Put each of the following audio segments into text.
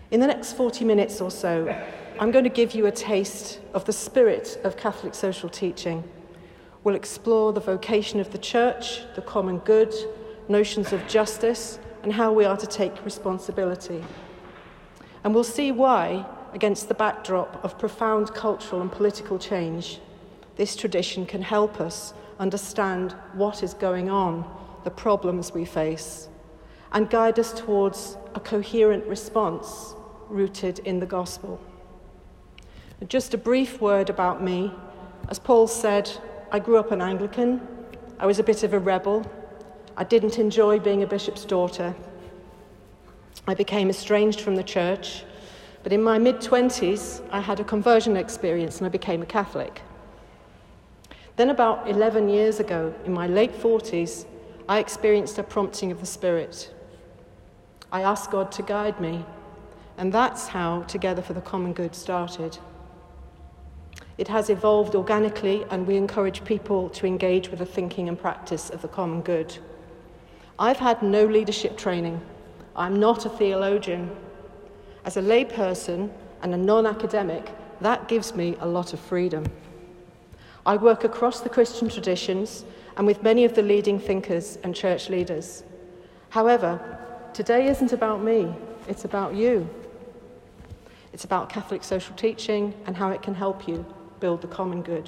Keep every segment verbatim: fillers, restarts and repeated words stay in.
In the next forty minutes or so, I'm going to give you a taste of the spirit of Catholic social teaching. We'll explore the vocation of the Church, the common good, notions of justice, and how we are to take responsibility. And we'll see why, against the backdrop of profound cultural and political change, this tradition can help us understand what is going on, the problems we face, and guide us towards a coherent response rooted in the gospel. Just a brief word about me. As Paul said, I grew up an Anglican. I was a bit of a rebel. I didn't enjoy being a bishop's daughter. I became estranged from the church, but in my mid-twenties, I had a conversion experience and I became a Catholic. Then about eleven years ago, in my late forties, I experienced a prompting of the Spirit. I asked God to guide me, and that's how Together for the Common Good started. It has evolved organically, and we encourage people to engage with the thinking and practice of the common good. I've had no leadership training. I'm not a theologian. As a layperson and a non-academic, that gives me a lot of freedom. I work across the Christian traditions and with many of the leading thinkers and church leaders. However, today isn't about me, it's about you. It's about Catholic social teaching and how it can help you build the common good.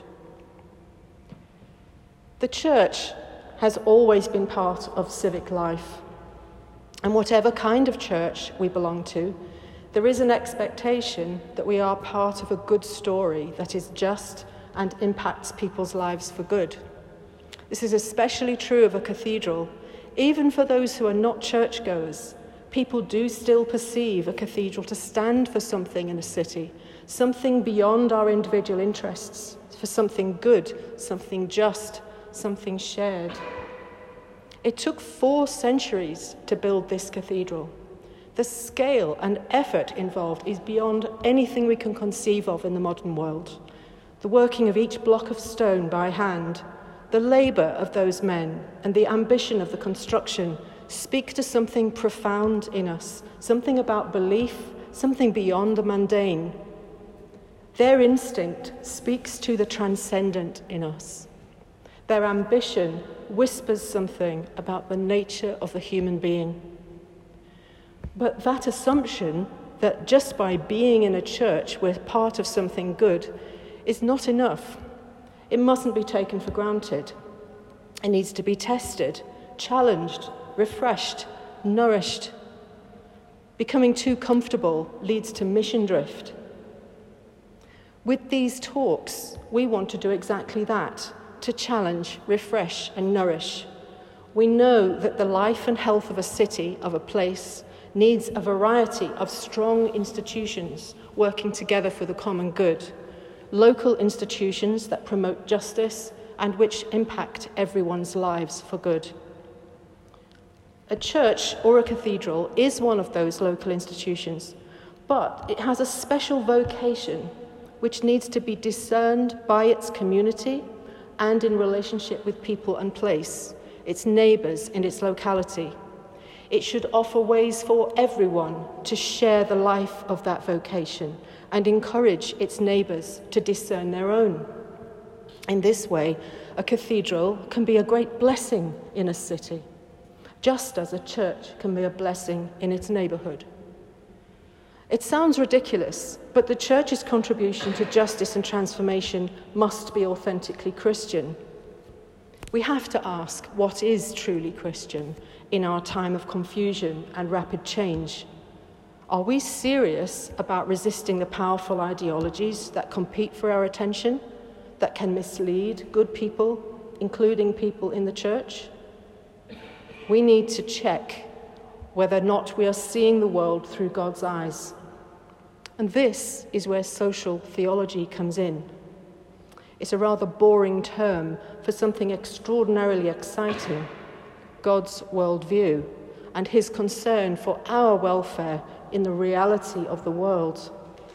The Church has always been part of civic life. And whatever kind of church we belong to, there is an expectation that we are part of a good story that is just and impacts people's lives for good. This is especially true of a cathedral. Even for those who are not churchgoers, people do still perceive a cathedral to stand for something in a city, something beyond our individual interests, for something good, something just, something shared. It took four centuries to build this cathedral. The scale and effort involved is beyond anything we can conceive of in the modern world. The working of each block of stone by hand, the labour of those men, and the ambition of the construction speak to something profound in us, something about belief, something beyond the mundane. Their instinct speaks to the transcendent in us. Their ambition whispers something about the nature of the human being. But that assumption that just by being in a church we're part of something good is not enough. It mustn't be taken for granted. It needs to be tested, challenged, refreshed, nourished. Becoming too comfortable leads to mission drift. With these talks, we want to do exactly that, to challenge, refresh, and nourish. We know that the life and health of a city, of a place, needs a variety of strong institutions working together for the common good. Local institutions that promote justice and which impact everyone's lives for good. A church or a cathedral is one of those local institutions, but it has a special vocation which needs to be discerned by its community and in relationship with people and place, its neighbours in its locality. It should offer ways for everyone to share the life of that vocation and encourage its neighbours to discern their own. In this way, a cathedral can be a great blessing in a city, just as a church can be a blessing in its neighbourhood. It sounds ridiculous, but the Church's contribution to justice and transformation must be authentically Christian. We have to ask what is truly Christian in our time of confusion and rapid change. Are we serious about resisting the powerful ideologies that compete for our attention, that can mislead good people, including people in the Church? We need to check whether or not we are seeing the world through God's eyes. And this is where social theology comes in. It's a rather boring term for something extraordinarily exciting, God's worldview and his concern for our welfare in the reality of the world.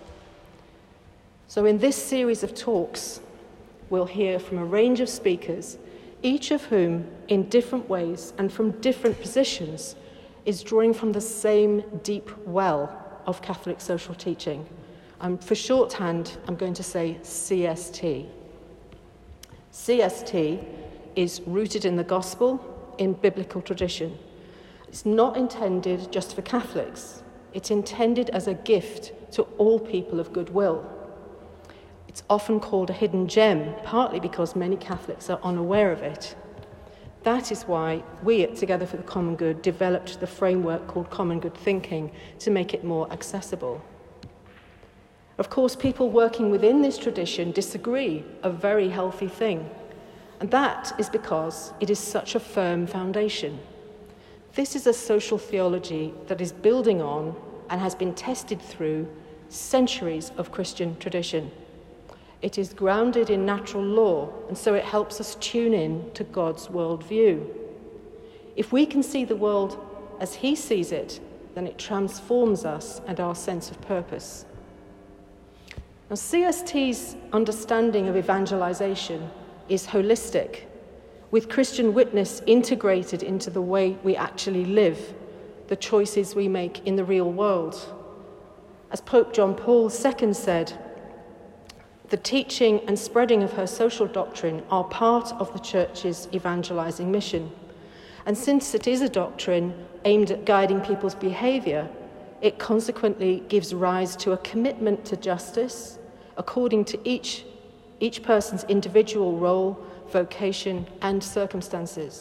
So in this series of talks, we'll hear from a range of speakers, each of whom, in different ways and from different positions, is drawing from the same deep well of Catholic social teaching. Um, for shorthand, I'm going to say C S T. C S T is rooted in the gospel, in biblical tradition. It's not intended just for Catholics. It's intended as a gift to all people of goodwill. It's often called a hidden gem, partly because many Catholics are unaware of it. That is why we at Together for the Common Good developed the framework called Common Good Thinking to make it more accessible. Of course, people working within this tradition disagree, a very healthy thing. And that is because it is such a firm foundation. This is a social theology that is building on and has been tested through centuries of Christian tradition. It is grounded in natural law, and so it helps us tune in to God's worldview. If we can see the world as He sees it, then it transforms us and our sense of purpose. Now, C S T's understanding of evangelization is holistic, with Christian witness integrated into the way we actually live, the choices we make in the real world. As Pope John Paul the Second said, the teaching and spreading of her social doctrine are part of the Church's evangelizing mission. And since it is a doctrine aimed at guiding people's behaviour, it consequently gives rise to a commitment to justice according to each, each person's individual role, vocation, and circumstances.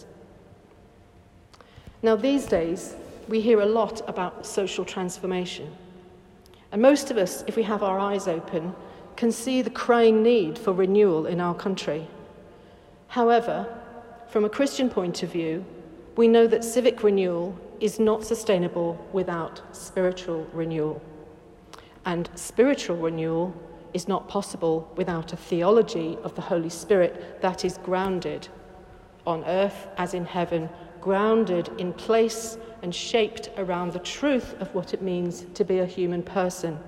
Now, these days, we hear a lot about social transformation. And most of us, if we have our eyes open, can see the crying need for renewal in our country. However, from a Christian point of view, we know that civic renewal is not sustainable without spiritual renewal. And spiritual renewal is not possible without a theology of the Holy Spirit that is grounded on earth as in heaven, grounded in place and shaped around the truth of what it means to be a human person.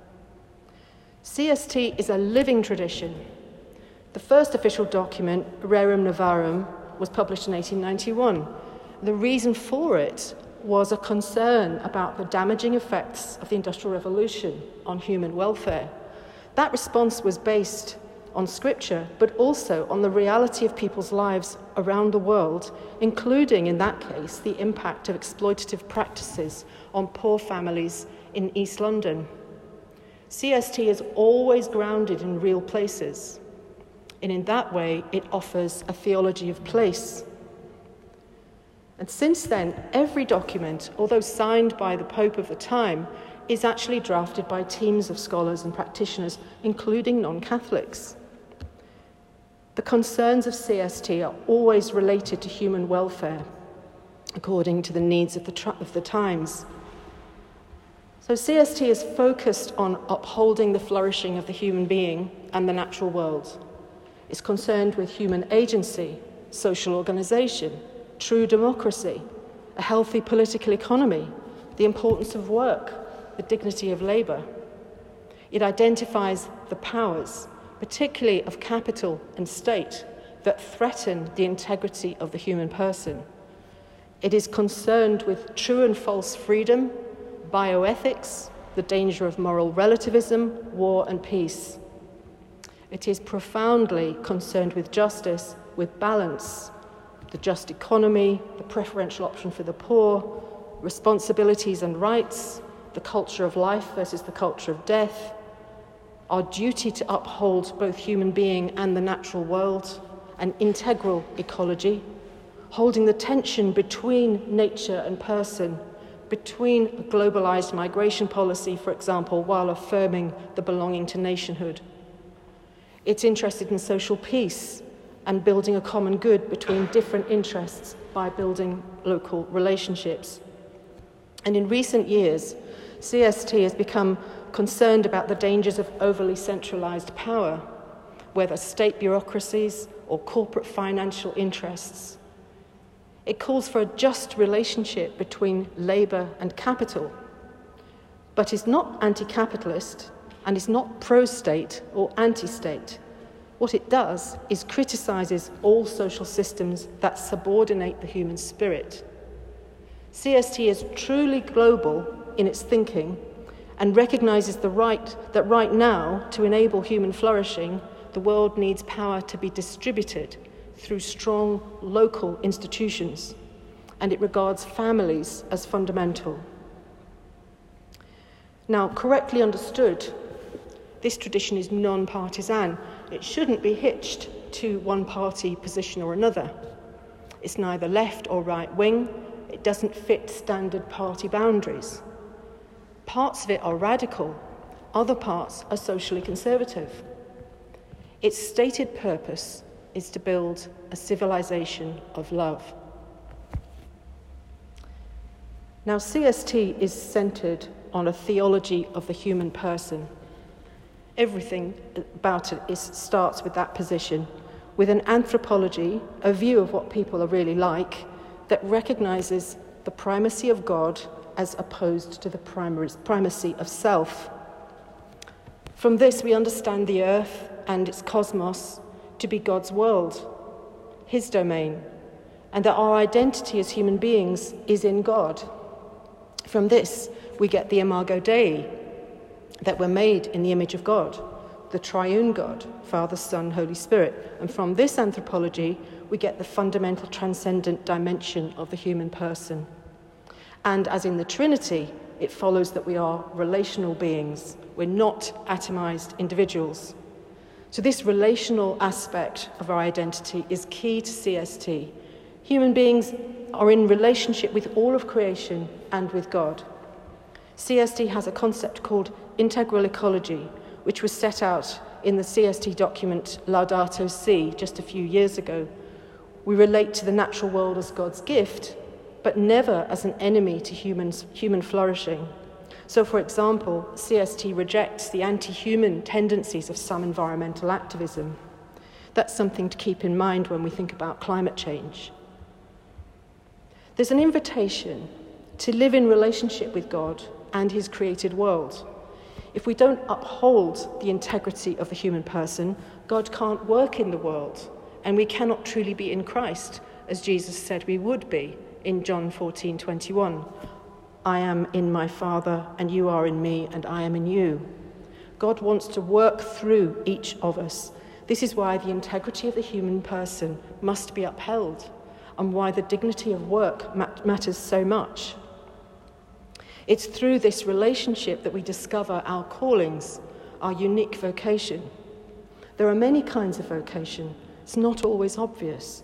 C S T is a living tradition. The first official document, Rerum Novarum, was published in eighteen ninety-one. The reason for it was a concern about the damaging effects of the Industrial Revolution on human welfare. That response was based on Scripture, but also on the reality of people's lives around the world, including, in that case, the impact of exploitative practices on poor families in East London. C S T is always grounded in real places, and in that way it offers a theology of place. And since then, every document, although signed by the Pope of the time, is actually drafted by teams of scholars and practitioners, including non-Catholics. The concerns of C S T are always related to human welfare, according to the needs of the, tr- of the times. So C S T is focused on upholding the flourishing of the human being and the natural world. It's concerned with human agency, social organisation, true democracy, a healthy political economy, the importance of work, the dignity of labour. It identifies the powers, particularly of capital and state, that threaten the integrity of the human person. It is concerned with true and false freedom, bioethics, the danger of moral relativism, war and peace. It is profoundly concerned with justice, with balance, the just economy, the preferential option for the poor, responsibilities and rights, the culture of life versus the culture of death, our duty to uphold both human being and the natural world, an integral ecology, holding the tension between nature and person, between a globalized migration policy, for example, while affirming the belonging to nationhood. It's interested in social peace and building a common good between different interests by building local relationships. And in recent years, C S T has become concerned about the dangers of overly centralized power, whether state bureaucracies or corporate financial interests. It calls for a just relationship between labour and capital, but is not anti-capitalist and is not pro-state or anti-state. What it does is criticises all social systems that subordinate the human spirit. C S T is truly global in its thinking and recognises the right that right now, to enable human flourishing, the world needs power to be distributed through strong local institutions, and it regards families as fundamental. Now, correctly understood, this tradition is non-partisan. It shouldn't be hitched to one party position or another. It's neither left or right wing. It doesn't fit standard party boundaries. Parts of it are radical, other parts are socially conservative. Its stated purpose is to build a civilization of love. Now, C S T is centred on a theology of the human person. Everything about it is, starts with that position, with an anthropology, a view of what people are really like, that recognises the primacy of God as opposed to the primacy of self. From this, we understand the earth and its cosmos to be God's world, his domain, and that our identity as human beings is in God. From this, we get the Imago Dei, that we're made in the image of God, the triune God, Father, Son, Holy Spirit. And from this anthropology, we get the fundamental transcendent dimension of the human person. And as in the Trinity, it follows that we are relational beings. We're not atomized individuals. So this relational aspect of our identity is key to C S T. Human beings are in relationship with all of creation and with God. C S T has a concept called integral ecology, which was set out in the C S T document Laudato Si just a few years ago. We relate to the natural world as God's gift, but never as an enemy to humans, human flourishing. So, for example, C S T rejects the anti-human tendencies of some environmental activism. That's something to keep in mind when we think about climate change. There's an invitation to live in relationship with God and his created world. If we don't uphold the integrity of the human person, God can't work in the world, and we cannot truly be in Christ, as Jesus said we would be in John fourteen twenty-one. I am in my Father, and you are in me, and I am in you. God wants to work through each of us. This is why the integrity of the human person must be upheld, and why the dignity of work mat- matters so much. It's through this relationship that we discover our callings, our unique vocation. There are many kinds of vocation. It's not always obvious.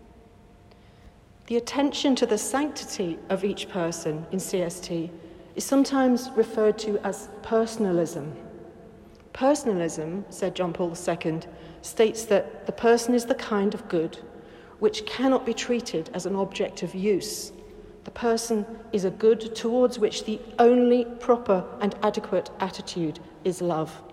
The attention to the sanctity of each person in C S T is sometimes referred to as personalism. Personalism, said John Paul the Second, states that the person is the kind of good which cannot be treated as an object of use. The person is a good towards which the only proper and adequate attitude is love.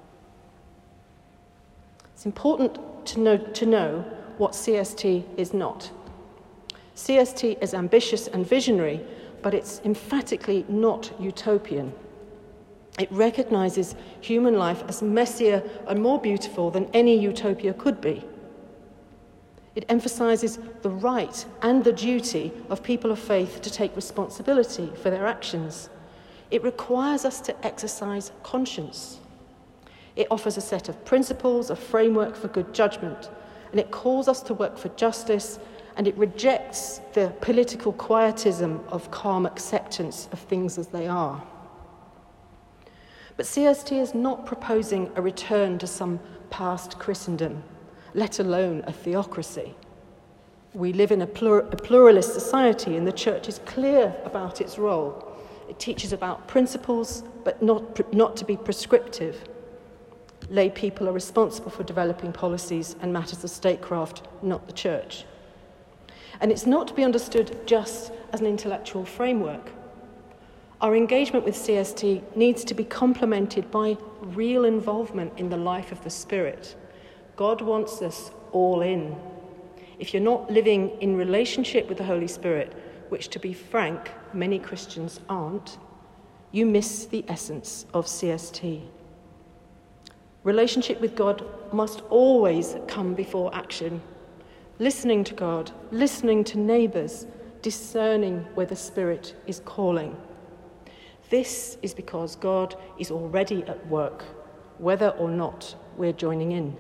It's important to know, to know what C S T is not. C S T is ambitious and visionary, but it's emphatically not utopian. It recognises human life as messier and more beautiful than any utopia could be. It emphasises the right and the duty of people of faith to take responsibility for their actions. It requires us to exercise conscience. It offers a set of principles, a framework for good judgment, and it calls us to work for justice, and it rejects the political quietism of calm acceptance of things as they are. But C S T is not proposing a return to some past Christendom, let alone a theocracy. We live in a, plur- a pluralist society, and the Church is clear about its role. It teaches about principles, but not, not to be prescriptive. Lay people are responsible for developing policies and matters of statecraft, not the Church. And it's not to be understood just as an intellectual framework. Our engagement with C S T needs to be complemented by real involvement in the life of the Spirit. God wants us all in. If you're not living in relationship with the Holy Spirit, which, to be frank, many Christians aren't, you miss the essence of C S T. Relationship with God must always come before action. Listening to God, listening to neighbours, discerning where the Spirit is calling. This is because God is already at work, whether or not we're joining in.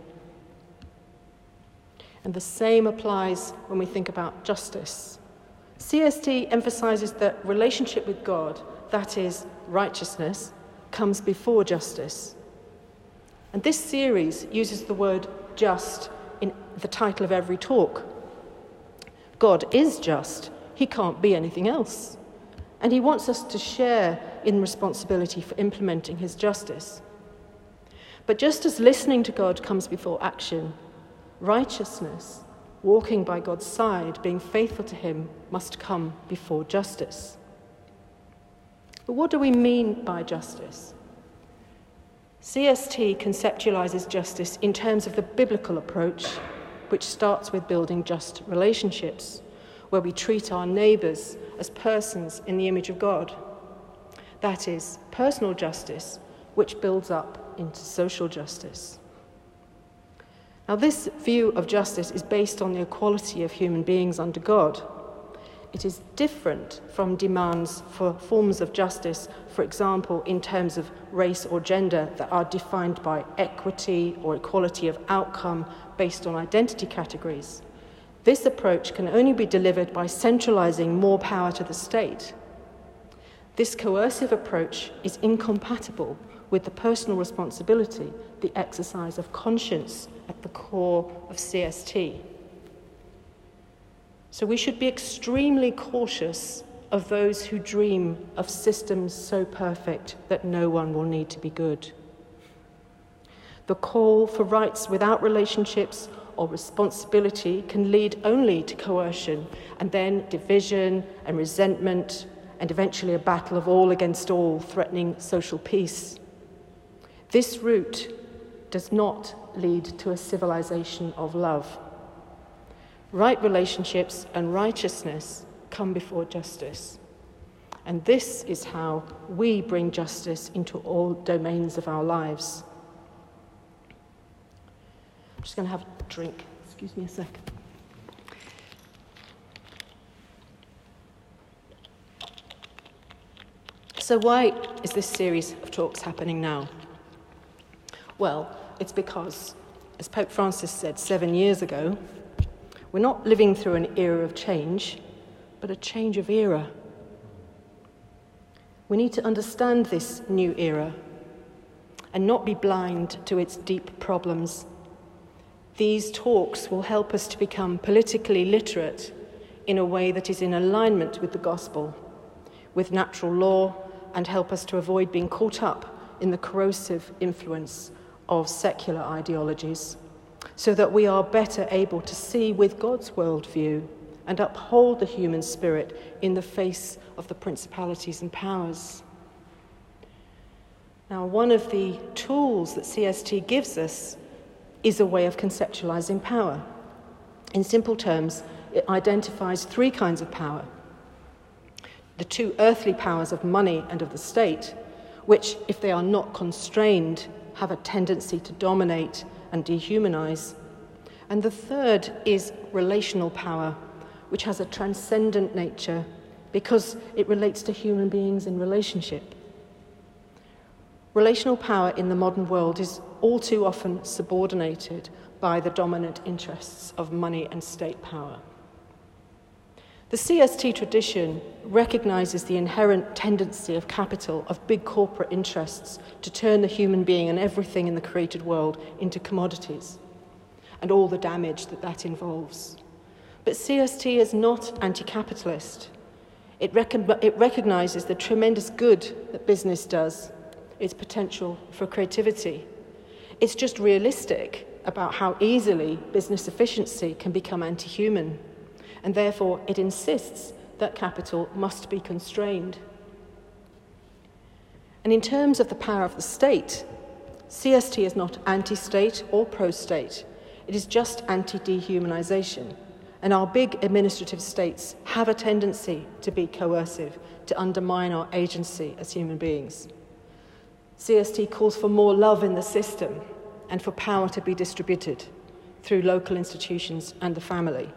And the same applies when we think about justice. C S T emphasises that relationship with God, that is, righteousness, comes before justice. And this series uses the word just in the title of every talk. God is just. He can't be anything else. And he wants us to share in responsibility for implementing his justice. But just as listening to God comes before action, righteousness, walking by God's side, being faithful to him, must come before justice. But what do we mean by justice? C S T conceptualizes justice in terms of the biblical approach, which starts with building just relationships, where we treat our neighbours as persons in the image of God. That is, personal justice, which builds up into social justice. Now, this view of justice is based on the equality of human beings under God. It is different from demands for forms of justice, for example, in terms of race or gender, that are defined by equity or equality of outcome based on identity categories. This approach can only be delivered by centralizing more power to the state. This coercive approach is incompatible with the personal responsibility, the exercise of conscience at the core of C S T. So we should be extremely cautious of those who dream of systems so perfect that no one will need to be good. The call for rights without relationships or responsibility can lead only to coercion and then division and resentment and eventually a battle of all against all, threatening social peace. This route does not lead to a civilization of love. Right relationships and righteousness come before justice. And this is how we bring justice into all domains of our lives. I'm just going to have a drink. Excuse me a second. So why is this series of talks happening now? Well, it's because, as Pope Francis said seven years ago, we're not living through an era of change, but a change of era. We need to understand this new era and not be blind to its deep problems. These talks will help us to become politically literate in a way that is in alignment with the gospel, with natural law, and help us to avoid being caught up in the corrosive influence of secular ideologies, so that we are better able to see with God's worldview and uphold the human spirit in the face of the principalities and powers. Now, one of the tools that C S T gives us is a way of conceptualizing power. In simple terms, it identifies three kinds of power. The two earthly powers of money and of the state, which, if they are not constrained, have a tendency to dominate and dehumanize. And the third is relational power, which has a transcendent nature because it relates to human beings in relationship. Relational power in the modern world is all too often subordinated by the dominant interests of money and state power. The C S T tradition recognizes the inherent tendency of capital, of big corporate interests, to turn the human being and everything in the created world into commodities, and all the damage that that involves. But C S T is not anti-capitalist. It, rec- it recognizes the tremendous good that business does, its potential for creativity. It's just realistic about how easily business efficiency can become anti-human. And therefore it insists that capital must be constrained. And in terms of the power of the state, C S T is not anti-state or pro-state. It is just anti-dehumanization. And our big administrative states have a tendency to be coercive, to undermine our agency as human beings. C S T calls for more love in the system and for power to be distributed through local institutions and the family.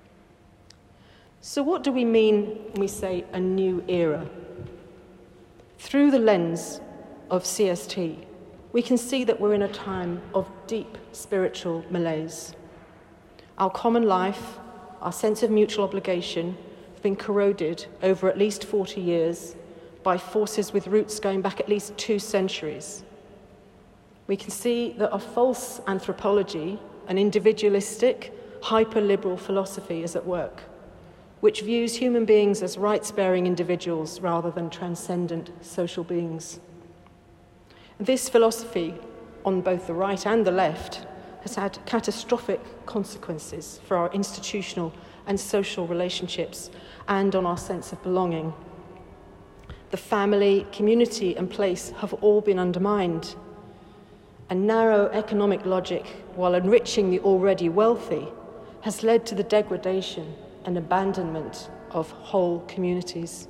So what do we mean when we say a new era? Through the lens of C S T, we can see that we're in a time of deep spiritual malaise. Our common life, our sense of mutual obligation, have been corroded over at least forty years by forces with roots going back at least two centuries. We can see that a false anthropology, an individualistic, hyper-liberal philosophy is at work, which views human beings as rights-bearing individuals rather than transcendent social beings. This philosophy, on both the right and the left, has had catastrophic consequences for our institutional and social relationships and on our sense of belonging. The family, community, and place have all been undermined. A narrow economic logic, while enriching the already wealthy, has led to the degradation and abandonment of whole communities.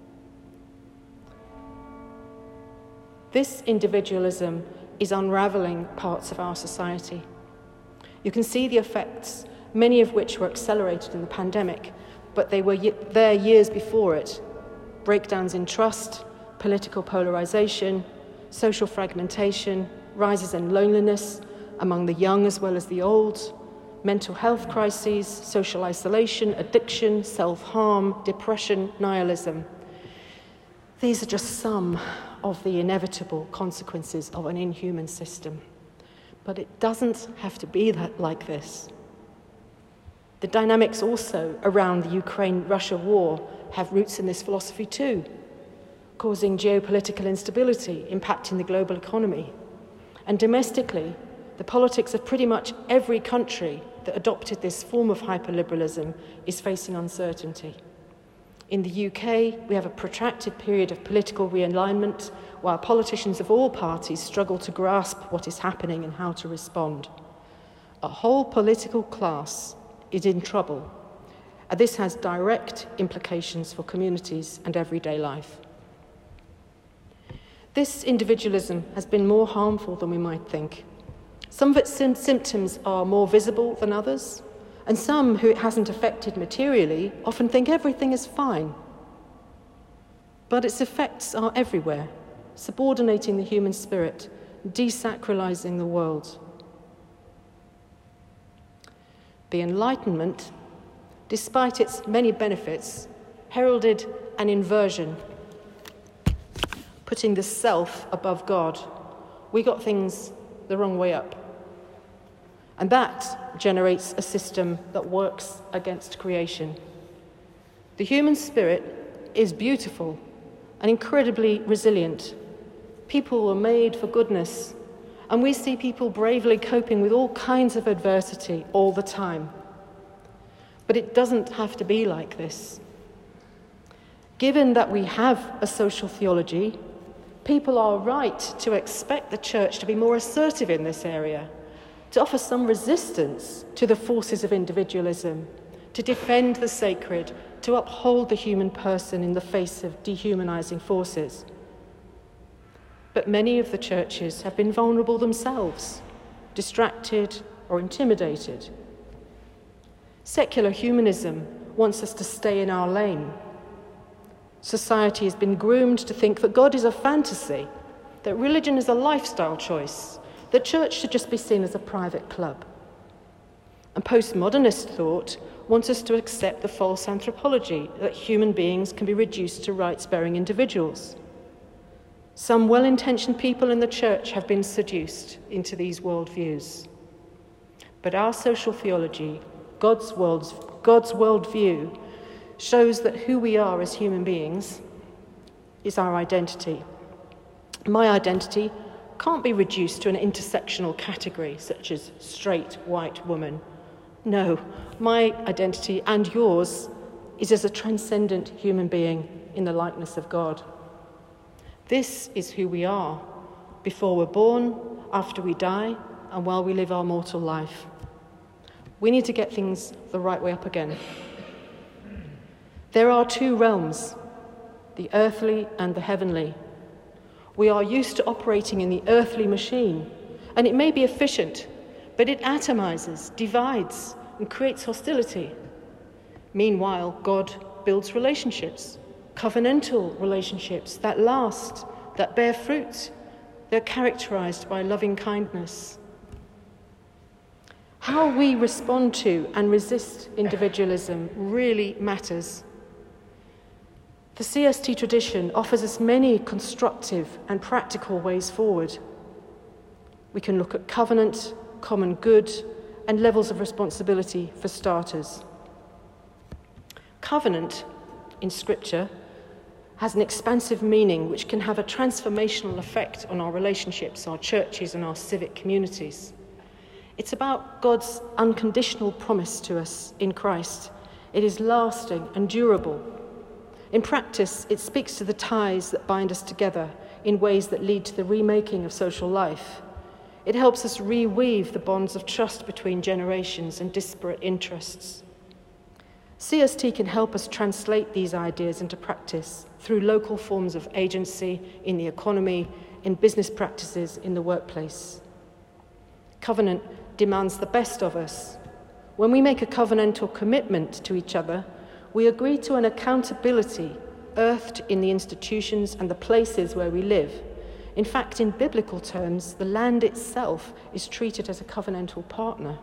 This individualism is unravelling parts of our society. You can see the effects, many of which were accelerated in the pandemic, but they were there years before it. Breakdowns in trust, political polarisation, social fragmentation, rises in loneliness among the young as well as the old, mental health crises, social isolation, addiction, self-harm, depression, nihilism. These are just some of the inevitable consequences of an inhuman system. But it doesn't have to be that like this. The dynamics also around the Ukraine-Russia war have roots in this philosophy too, causing geopolitical instability, impacting the global economy. And domestically, the politics of pretty much every country that adopted this form of hyperliberalism is facing uncertainty. In the U K, we have a protracted period of political realignment while politicians of all parties struggle to grasp what is happening and how to respond. A whole political class is in trouble, and this has direct implications for communities and everyday life. This individualism has been more harmful than we might think. Some of its sim- symptoms are more visible than others, and some who it hasn't affected materially often think everything is fine. But its effects are everywhere, subordinating the human spirit, desacralizing the world. The Enlightenment, despite its many benefits, heralded an inversion, putting the self above God. We got things the wrong way up. And that generates a system that works against creation. The human spirit is beautiful and incredibly resilient. People were made for goodness, and we see people bravely coping with all kinds of adversity all the time. But it doesn't have to be like this. Given that we have a social theology, people are right to expect the church to be more assertive in this area, to offer some resistance to the forces of individualism, to defend the sacred, to uphold the human person in the face of dehumanizing forces. But many of the churches have been vulnerable themselves, distracted or intimidated. Secular humanism wants us to stay in our lane. Society has been groomed to think that God is a fantasy, that religion is a lifestyle choice, that church should just be seen as a private club. And postmodernist thought wants us to accept the false anthropology that human beings can be reduced to rights-bearing individuals. Some well-intentioned people in the church have been seduced into these worldviews. But our social theology, God's, world's, God's worldview, shows that who we are as human beings is our identity. My identity can't be reduced to an intersectional category such as straight white woman. No, my identity and yours is as a transcendent human being in the likeness of God. This is who we are before we're born, after we die, and while we live our mortal life. We need to get things the right way up again. There are two realms, the earthly and the heavenly. We are used to operating in the earthly machine, and it may be efficient, but it atomizes, divides, and creates hostility. Meanwhile, God builds relationships, covenantal relationships that last, that bear fruit. They're characterized by loving kindness. How we respond to and resist individualism really matters. The C S T tradition offers us many constructive and practical ways forward. We can look at covenant, common good, and levels of responsibility for starters. Covenant, in Scripture, has an expansive meaning which can have a transformational effect on our relationships, our churches, and our civic communities. It's about God's unconditional promise to us in Christ. It is lasting and durable. In practice, it speaks to the ties that bind us together in ways that lead to the remaking of social life. It helps us reweave the bonds of trust between generations and disparate interests. C S T can help us translate these ideas into practice through local forms of agency in the economy, in business practices, in the workplace. Covenant demands the best of us. When we make a covenantal commitment to each other, we agree to an accountability earthed in the institutions and the places where we live. In fact, in biblical terms, the land itself is treated as a covenantal partner.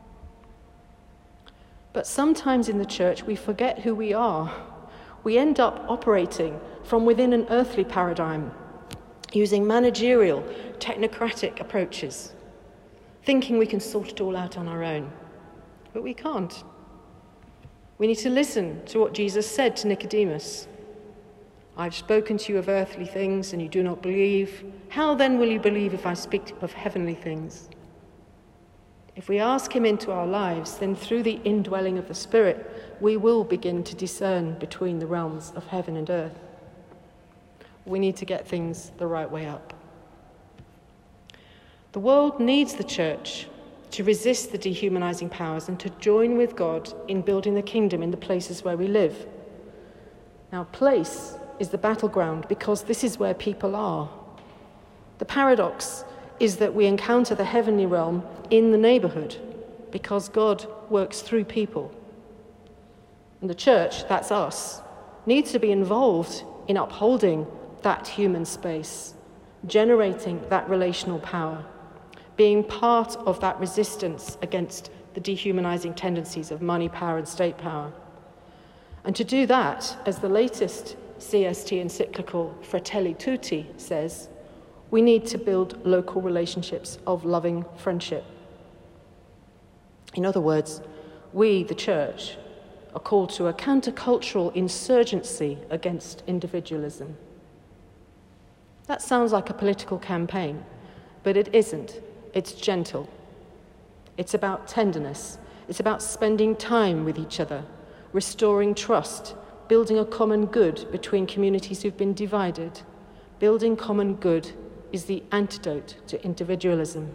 But sometimes in the church, we forget who we are. We end up operating from within an earthly paradigm, using managerial, technocratic approaches, thinking we can sort it all out on our own. But we can't. We need to listen to what Jesus said to Nicodemus. I've spoken to you of earthly things, and you do not believe. How then will you believe if I speak of heavenly things? If we ask him into our lives, then through the indwelling of the Spirit, we will begin to discern between the realms of heaven and earth. We need to get things the right way up. The world needs the church to resist the dehumanizing powers and to join with God in building the kingdom in the places where we live. Now, place is the battleground because this is where people are. The paradox is that we encounter the heavenly realm in the neighborhood because God works through people. And the church, that's us, needs to be involved in upholding that human space, generating that relational power, being part of that resistance against the dehumanizing tendencies of money, power, and state power. And to do that, as the latest C S T encyclical Fratelli Tutti says, we need to build local relationships of loving friendship. In other words, we, the church, are called to a countercultural insurgency against individualism. That sounds like a political campaign, but it isn't. It's gentle. It's about tenderness. It's about spending time with each other, restoring trust, building a common good between communities who've been divided. Building common good is the antidote to individualism.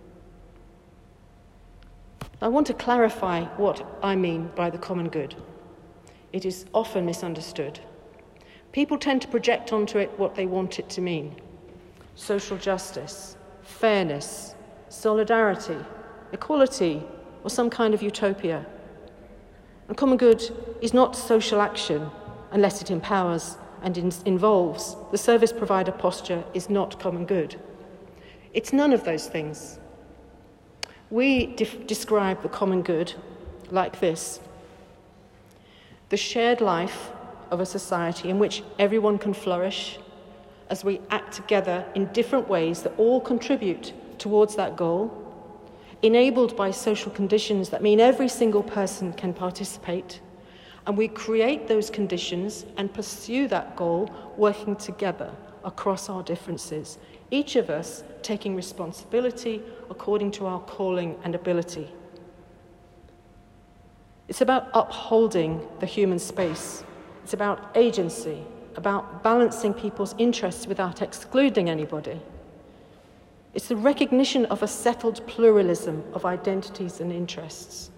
I want to clarify what I mean by the common good. It is often misunderstood. People tend to project onto it what they want it to mean: social justice, fairness, solidarity, equality, or some kind of utopia. And common good is not social action unless it empowers and in- involves. The service provider posture is not common good. It's none of those things. We def- describe the common good like this: the shared life of a society in which everyone can flourish as we act together in different ways that all contribute towards that goal, enabled by social conditions that mean every single person can participate, and we create those conditions and pursue that goal working together across our differences, each of us taking responsibility according to our calling and ability. It's about upholding the human space. It's about agency, about balancing people's interests without excluding anybody. It's the recognition of a settled pluralism of identities and interests.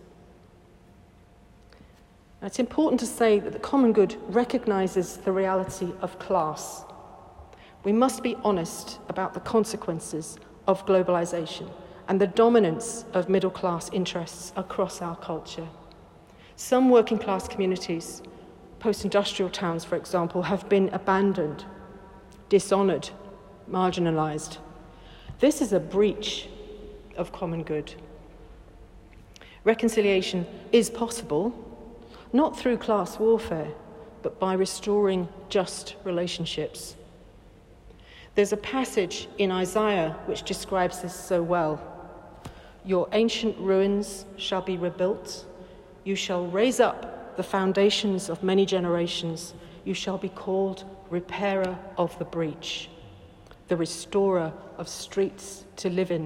Now, it's important to say that the common good recognizes the reality of class. We must be honest about the consequences of globalization and the dominance of middle-class interests across our culture. Some working-class communities, post-industrial towns, for example, have been abandoned, dishonoured, marginalised. This is a breach of common good. Reconciliation is possible, not through class warfare, but by restoring just relationships. There's a passage in Isaiah which describes this so well. Your ancient ruins shall be rebuilt. You shall raise up the foundations of many generations. You shall be called repairer of the breach, the restorer of streets to live in.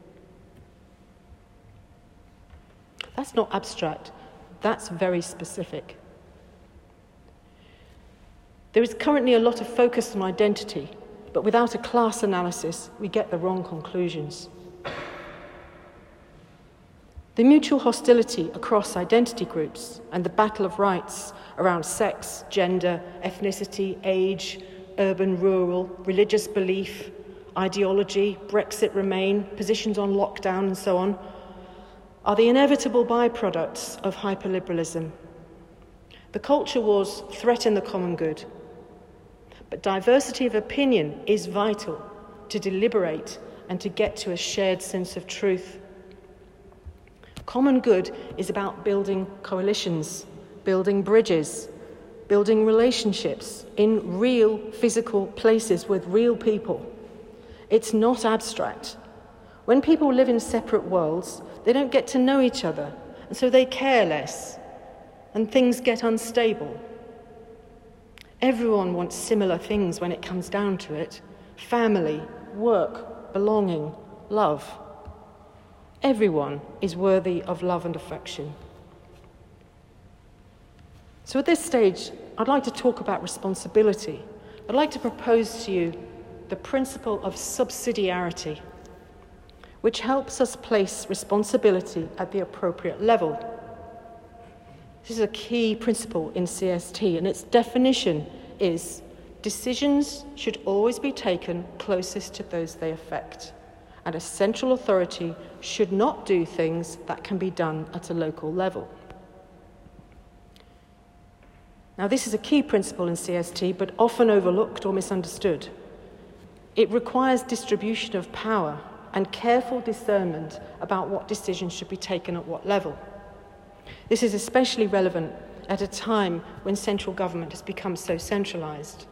That's not abstract, that's very specific. There is currently a lot of focus on identity, but without a class analysis, we get the wrong conclusions. The mutual hostility across identity groups and the battle of rights around sex, gender, ethnicity, age, urban, rural, religious belief, ideology, Brexit, Remain, positions on lockdown, and so on, are the inevitable byproducts of hyperliberalism. The culture wars threaten the common good, but diversity of opinion is vital to deliberate and to get to a shared sense of truth. Common good is about building coalitions, building bridges, building relationships in real physical places with real people. It's not abstract. When people live in separate worlds, they don't get to know each other, and so they care less, and things get unstable. Everyone wants similar things when it comes down to it: family, work, belonging, love. Everyone is worthy of love and affection. So at this stage, I'd like to talk about responsibility. I'd like to propose to you the principle of subsidiarity, which helps us place responsibility at the appropriate level. This is a key principle in C S T, and its definition is: decisions should always be taken closest to those they affect, and a central authority should not do things that can be done at a local level. Now, this is a key principle in C S T, but often overlooked or misunderstood. It requires distribution of power and careful discernment about what decisions should be taken at what level. This is especially relevant at a time when central government has become so centralised.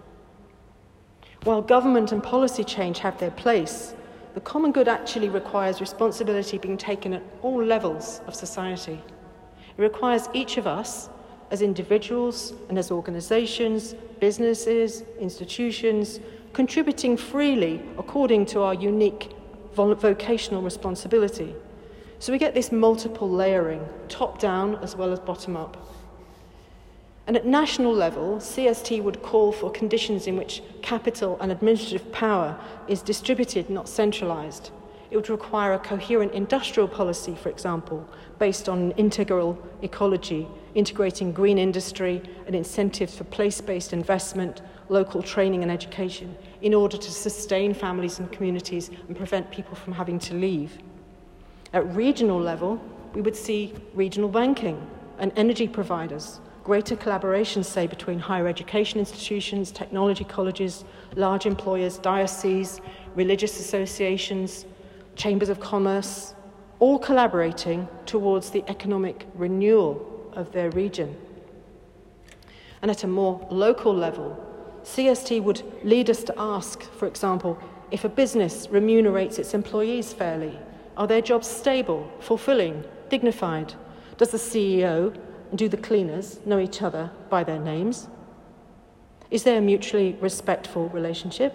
While government and policy change have their place, the common good actually requires responsibility being taken at all levels of society. It requires each of us, as individuals and as organisations, businesses, institutions, contributing freely according to our unique vocational responsibility. So we get this multiple layering, top-down as well as bottom-up. And at national level, C S T would call for conditions in which capital and administrative power is distributed, not centralised. It would require a coherent industrial policy, for example, based on integral ecology, integrating green industry and incentives for place-based investment, local training and education, in order to sustain families and communities and prevent people from having to leave. At regional level, we would see regional banking and energy providers, greater collaboration, say, between higher education institutions, technology colleges, large employers, dioceses, religious associations, chambers of commerce, all collaborating towards the economic renewal of their region. And at a more local level, C S T would lead us to ask, for example, if a business remunerates its employees fairly. Are their jobs stable, fulfilling, dignified? Does the C E O and do the cleaners know each other by their names? Is there a mutually respectful relationship?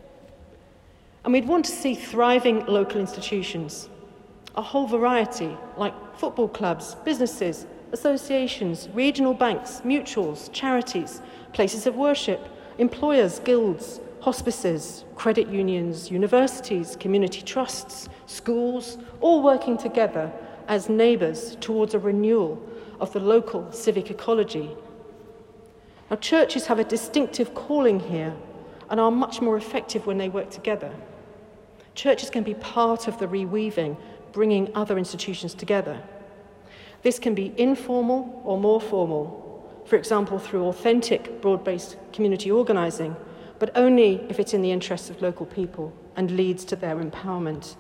And we'd want to see thriving local institutions, a whole variety, like football clubs, businesses, associations, regional banks, mutuals, charities, places of worship, employers, guilds, hospices, credit unions, universities, community trusts, schools, all working together as neighbours towards a renewal of the local civic ecology. Now, churches have a distinctive calling here and are much more effective when they work together. Churches can be part of the reweaving, bringing other institutions together. This can be informal or more formal, for example through authentic, broad-based community organising, but only if it's in the interests of local people and leads to their empowerment.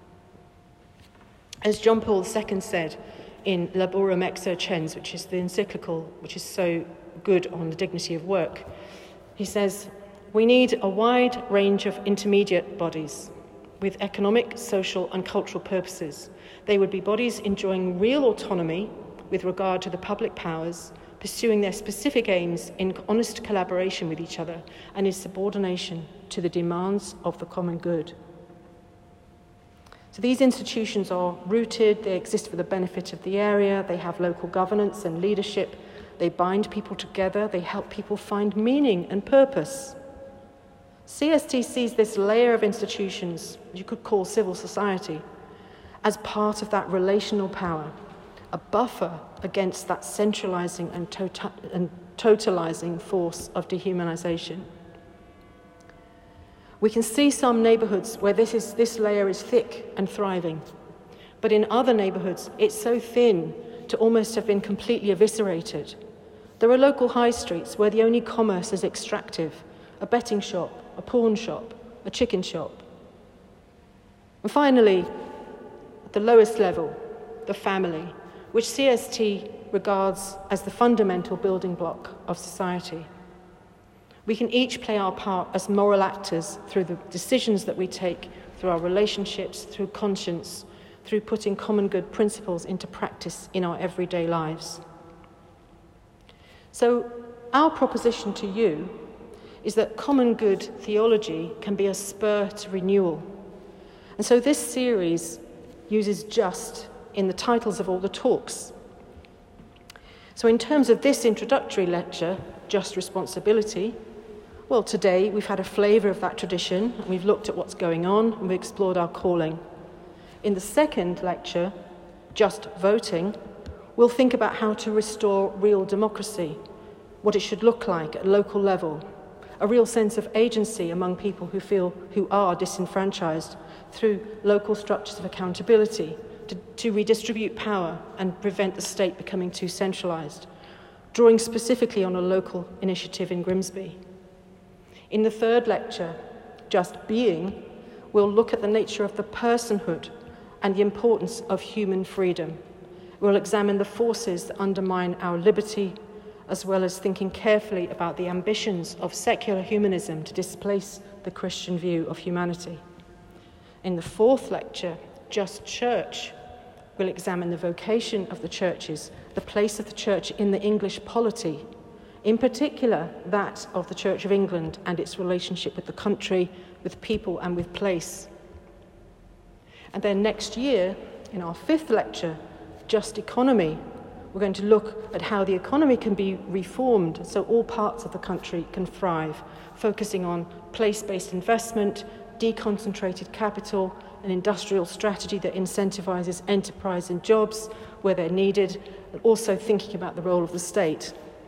As John Paul the Second said in Laborum Exercens, which is the encyclical which is so good on the dignity of work, he says, we need a wide range of intermediate bodies with economic, social and cultural purposes. They would be bodies enjoying real autonomy with regard to the public powers, pursuing their specific aims in honest collaboration with each other and in subordination to the demands of the common good. So these institutions are rooted, they exist for the benefit of the area, they have local governance and leadership, they bind people together, they help people find meaning and purpose. C S T sees this layer of institutions, you could call civil society, as part of that relational power, a buffer against that centralizing and, tota- and totalizing force of dehumanization. We can see some neighborhoods where this, is, this layer is thick and thriving, but in other neighborhoods it's so thin to almost have been completely eviscerated. There are local high streets where the only commerce is extractive, a betting shop, a pawn shop, a chicken shop. And finally, at the lowest level, the family, which C S T regards as the fundamental building block of society. We can each play our part as moral actors through the decisions that we take, through our relationships, through conscience, through putting common good principles into practice in our everyday lives. So our proposition to you is that common good theology can be a spur to renewal. And so this series uses just in the titles of all the talks. So in terms of this introductory lecture, Just Responsibility, well, today we've had a flavour of that tradition, and we've looked at what's going on, and we've explored our calling. In the second lecture, Just Voting, we'll think about how to restore real democracy, what it should look like at local level, a real sense of agency among people who feel who are disenfranchised through local structures of accountability, to, to redistribute power and prevent the state becoming too centralised, drawing specifically on a local initiative in Grimsby. In the third lecture, Just Being, we'll look at the nature of the personhood and the importance of human freedom. We'll examine the forces that undermine our liberty, as well as thinking carefully about the ambitions of secular humanism to displace the Christian view of humanity. In the fourth lecture, Just Church, we'll examine the vocation of the churches, the place of the church in the English polity, in particular that of the Church of England and its relationship with the country, with people and with place. And then next year, in our fifth lecture, Just Economy, we're going to look at how the economy can be reformed so all parts of the country can thrive, focusing on place-based investment, deconcentrated capital, an industrial strategy that incentivises enterprise and jobs where they're needed, and also thinking about the role of the state.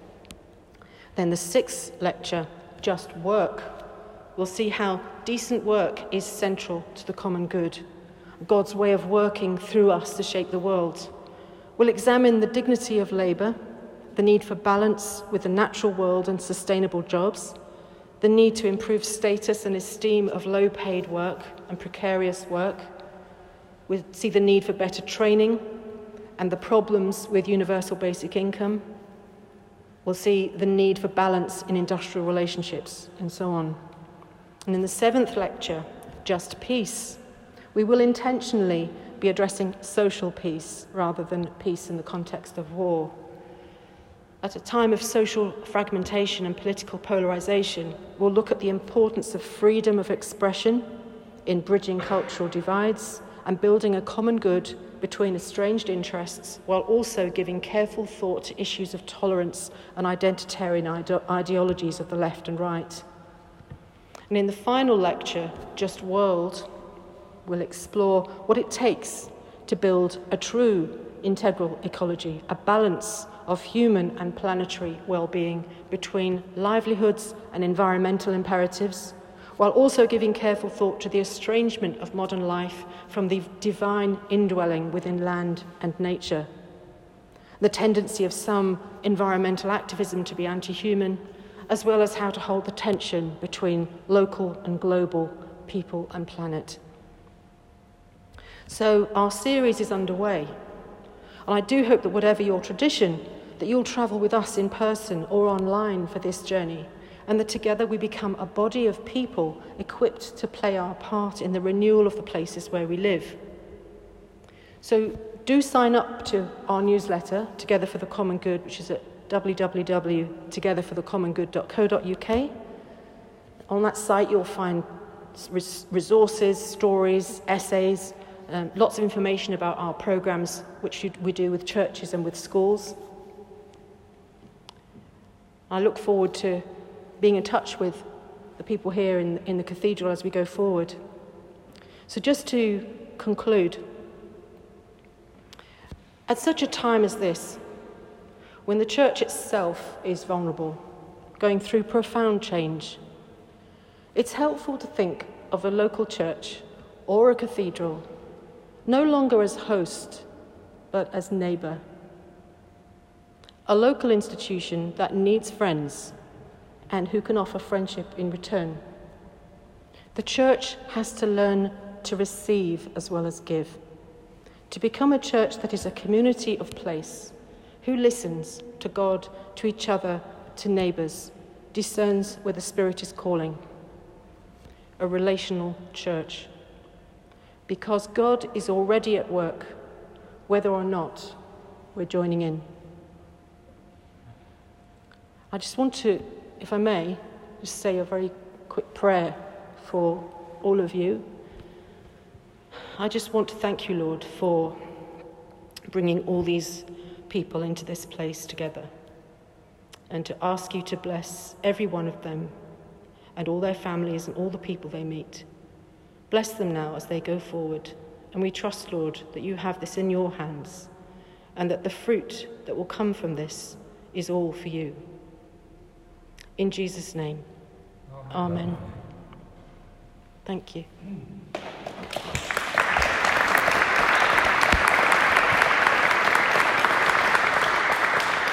Then the sixth lecture, Just Work, we'll see how decent work is central to the common good, God's way of working through us to shape the world. We'll examine the dignity of labour, the need for balance with the natural world and sustainable jobs, the need to improve status and esteem of low-paid work and precarious work. We'll see the need for better training and the problems with universal basic income. We'll see the need for balance in industrial relationships, and so on. And in the seventh lecture, Just Peace, we will intentionally be addressing social peace rather than peace in the context of war. At a time of social fragmentation and political polarization, we'll look at the importance of freedom of expression in bridging cultural divides and building a common good between estranged interests, while also giving careful thought to issues of tolerance and identitarian ide- ideologies of the left and right. And in the final lecture, Just World, we'll explore what it takes to build a true integral ecology, a balance of human and planetary well-being between livelihoods and environmental imperatives, while also giving careful thought to the estrangement of modern life from the divine indwelling within land and nature. the tendency of some environmental activism to be anti-human, as well as how to hold the tension between local and global people and planet. So our series is underway, and I do hope that whatever your tradition, that you'll travel with us in person or online for this journey, and that together we become a body of people equipped to play our part in the renewal of the places where we live. So do sign up to our newsletter, Together for the Common Good, which is at w w w dot together for the common good dot co dot u k. On that site you'll find resources, stories, essays, um, lots of information about our programs which we do with churches and with schools. I look forward to being in touch with the people here in, in the cathedral as we go forward. So just to conclude, at such a time as this, when the church itself is vulnerable, going through profound change, it's helpful to think of a local church or a cathedral no longer as host, but as neighbour. A local institution that needs friends and who can offer friendship in return. The church has to learn to receive as well as give, to become a church that is a community of place, who listens to God, to each other, to neighbours, discerns where the Spirit is calling. A relational church. Because God is already at work, whether or not we're joining in. I just want to, if I may, just say a very quick prayer for all of you. I just want to thank you, Lord, for bringing all these people into this place together, and to ask you to bless every one of them and all their families and all the people they meet. Bless them now as they go forward, and we trust, Lord, that you have this in your hands, and that the fruit that will come from this is all for you. In Jesus' name, amen. Amen. Thank you.